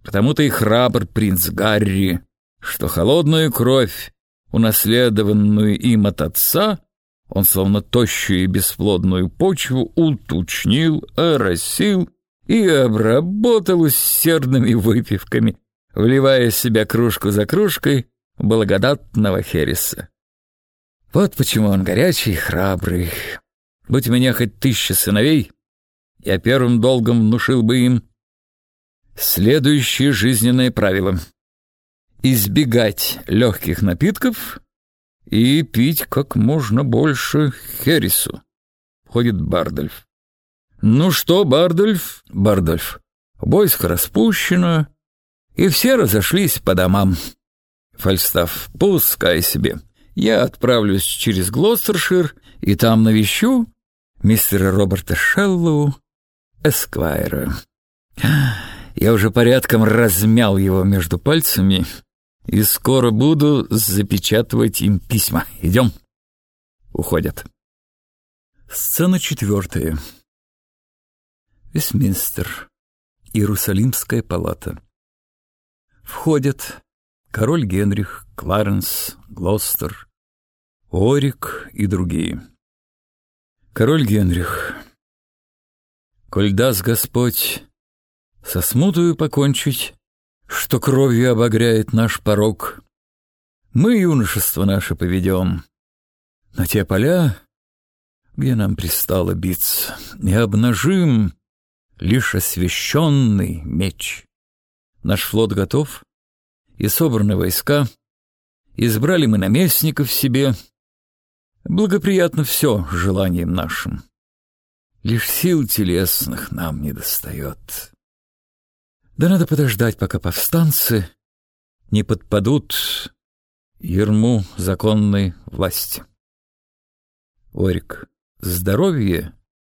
Потому-то и храбр принц Гарри, что холодную кровь, унаследованную им от отца, он словно тощую и бесплодную почву уточнил, оросил и обработал усердными выпивками, вливая в себя кружку за кружкой благодатного хереса. Вот почему он горячий и храбрый. Будь у меня хоть 1000 сыновей, я первым долгом внушил бы им следующее жизненное правило: избегать легких напитков и пить как можно больше хересу. Входит Бардольф. Ну что, Бардольф? Бардольф. Войско распущено, и все разошлись по домам. Фальстаф. Пускай себе. Я отправлюсь через Глостершир, и там навещу мистера Роберта Шеллоу, эсквайра. Я уже порядком размял его между пальцами, и скоро буду запечатывать им письма. Идем. Уходят. Сцена 4. Вестминстер. Иерусалимская палата. Входят король Генрих, Кларенс, Глостер, Орик и другие. Король Генрих. Коль даст Господь со смутою покончить, что кровью обогряет наш порог, мы юношество наше поведем на те поля, где нам пристало биться, и обнажим лишь освященный меч. Наш флот готов, и собраны войска, избрали мы наместников себе. Благоприятно все желаниям нашим. Лишь сил телесных нам недостает. Да надо подождать, пока повстанцы не подпадут ярму законной власти. Орик. Здоровье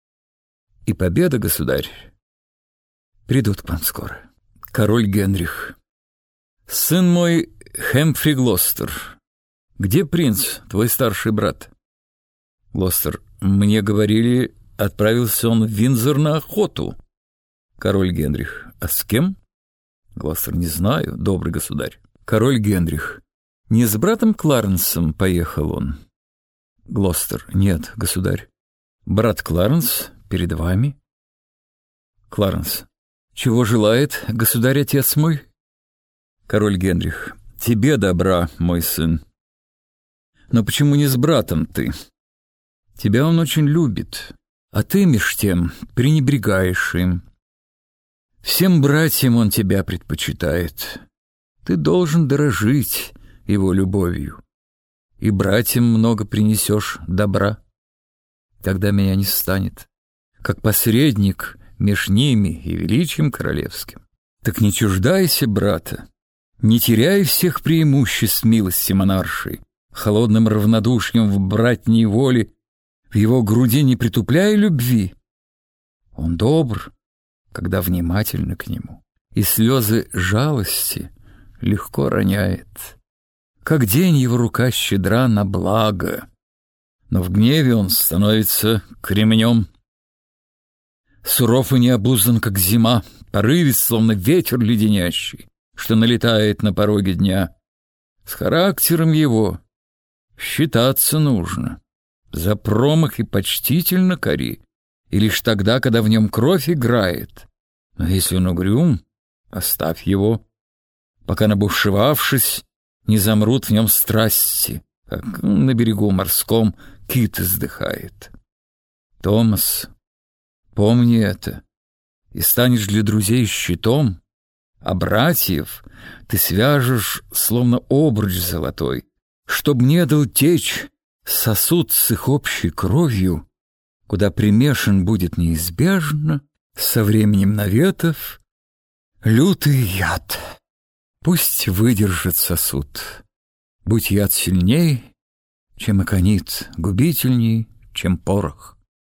и победа, государь, придут к вам скоро. Король Генрих. Сын мой Хэмфри Глостер. Где принц, твой старший брат? Глостер. Мне говорили, отправился он в Виндзор на охоту. Король Генрих. А с кем? Глостер. Не знаю, добрый государь. Король Генрих. Не с братом Кларенсом поехал он? Глостер. Нет, государь. Брат Кларенс перед вами. Кларенс. Чего желает государь-отец мой? Король Генрих. Тебе добра, мой сын. Но почему не с братом ты? Тебя он очень любит, а ты меж тем пренебрегаешь им. Всем братьям он тебя предпочитает. Ты должен дорожить его любовью, и братьям много принесешь добра. Тогда меня не станет, как посредник меж ними и величием королевским. Так не чуждайся брата, не теряй всех преимуществ милости монаршей, холодным равнодушием в братней воле, в его груди не притупляй любви. Он добр, когда внимательно к нему, и слезы жалости легко роняет. Как день его рука щедра на благо, но в гневе он становится кремнем. Суров и необуздан, как зима, порывист, словно ветер леденящий, что налетает на пороге дня. С характером его считаться нужно. За промах и почтительно кори, и лишь тогда, когда в нем кровь играет. Но если он угрюм, оставь его, пока, набушевавшись, не замрут в нем страсти, как на берегу морском кит издыхает. Томас, помни это, и станешь для друзей щитом, а братьев ты свяжешь, словно обруч золотой, чтоб не дал течь сосуд с их общей кровью, куда примешан будет неизбежно со временем наветов лютый яд. Пусть выдержит сосуд, будь яд сильней, чем аконит, губительней, чем порох.